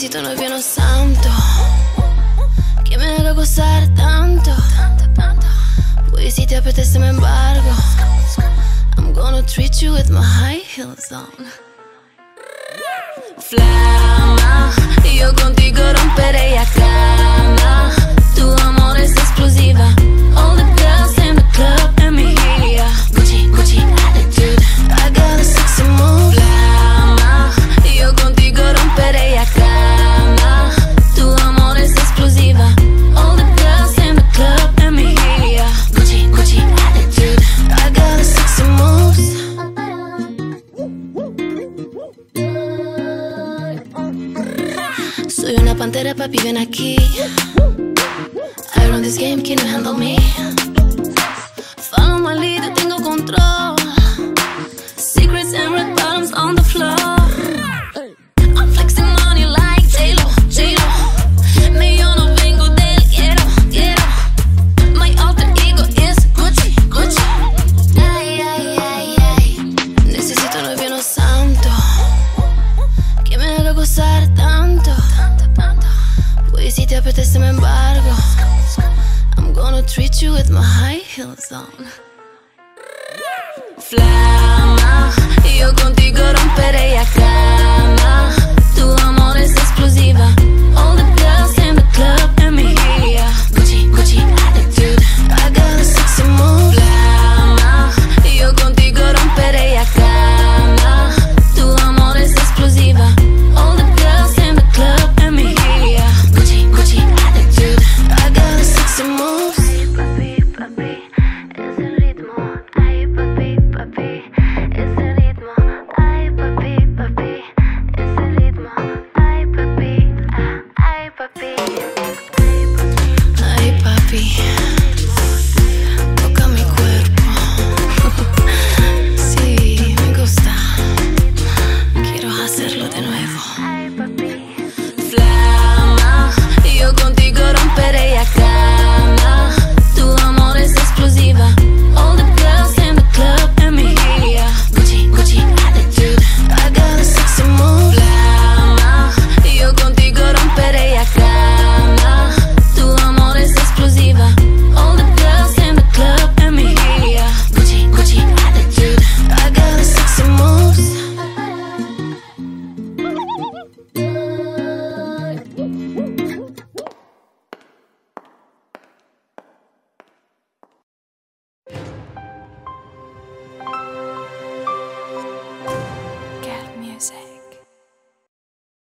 Necesito novio no santo que me haga gozar tanto. Pues si te apetece me embargo. I'm gonna treat you with my high heels on. Flama, io contigo romperei a cama. Tu amor es explosiva. All the girls in the club and me here. Gucci, Gucci attitude. I got a sexy move. Flama, io contigo romperei a cama. Tu amor es explosiva. All the girls in the club and me here. Gucci, Gucci attitude. I got a sexy moves. Soy una pantera, papi, ven aquí. I run this game, can you handle me? Follow my lead, yo tengo control. Secrets and red bottoms on the floor. I'm flexing money like J-Lo, J-Lo. Me yo no vengo del quiero, quiero. My alter ego is Gucci, Gucci. Ay, ay, ay, ay. Necesito novio no santo que me haga gozar tanto. Pues si te apetece me embargo. I'm gonna treat you with my high heels on. Flama, io contigo romperei a cama. Tu amor es explosiva. All the girls in the club and me here. Gucci, Gucci attitude. I got a sexy move. Flama, io contigo romperei a cama. Tu amor es explosiva. All the girls in the club and me here. Gucci, Gucci attitude. I got a sexy move. Ay, papi, papi, es el ritmo. Ay, papi, papi, es el ritmo. Ay, papi, papi, es el ritmo. Ay, papi, ay, papi. Ay, papi, toca mi cuerpo. Sí, me gusta. Quiero hacerlo de nuevo. Ay, papi. Flama, io contigo romperei